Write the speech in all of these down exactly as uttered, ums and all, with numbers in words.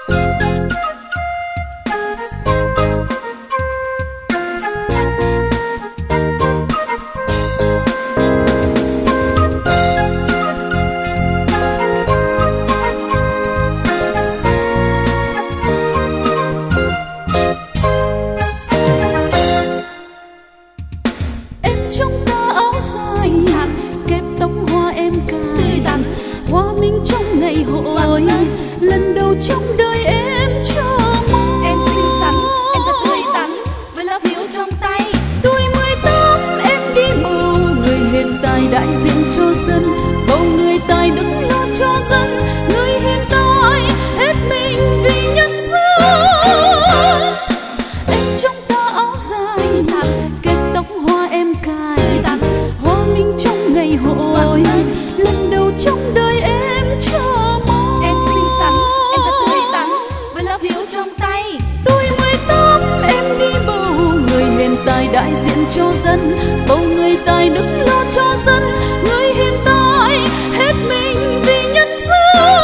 lần đầu trong đời em chờ mong. Em xinh xắn, em thật tươi tắn, với lá phiếu trong tay. Tuổi mười tám em đi bầu, người hiện tại đại diện cho dân, bầu người tài đức lo cho dân, người hiện tại hết mình vì nhân dân. Em trong ta áo dài xinh xắn, kẹp tóc hoa em cài, hoa minh trong ngày hội, lần đầu trong đời em chờ mong. em xinh xắn, em thật tươi tắn, với lá phiếu trong tay. Tuổi mười tám em đi bầu, người hiện tại đại diện cho dân, bầu người tài đức lo cho dân, người hiện tại hết mình vì nhân dân.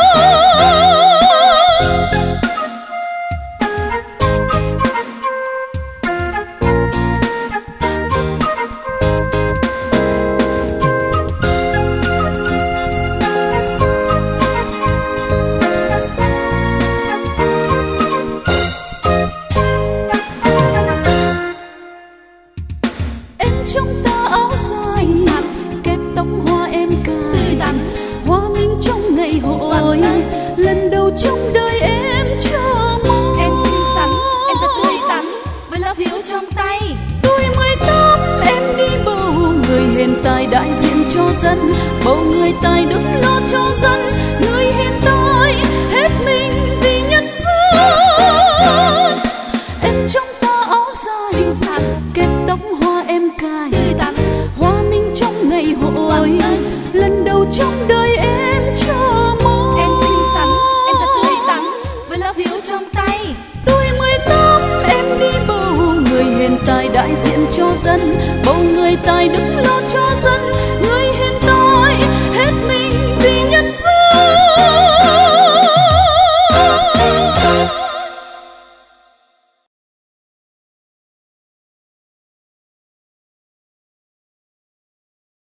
Trong ta áo dài kẹp tóc hoa em cài, hoa minh trong ngày hội, lần đầu trong đời em chờ mong. Em xinh xắn, em thật tươi tắn, với lá phiếu trong tay. Tuổi mười tám em đi bầu, người hiện tại đại diện cho dân, bầu người tài đức lo cho dân, người hiện tại hết mình vì nhân dân. Em trong ta áo dài kẹp tóc hoa em cài, hoa minh trong ngày hội, lần đầu trong đời em chờ mong. Em xinh xắn, em thật tươi tắn, với lá phiếu trong tay. Tuổi mười tám em đi bầu, người hiện tại đại diện cho dân, bầu người tài đức lo cho dân,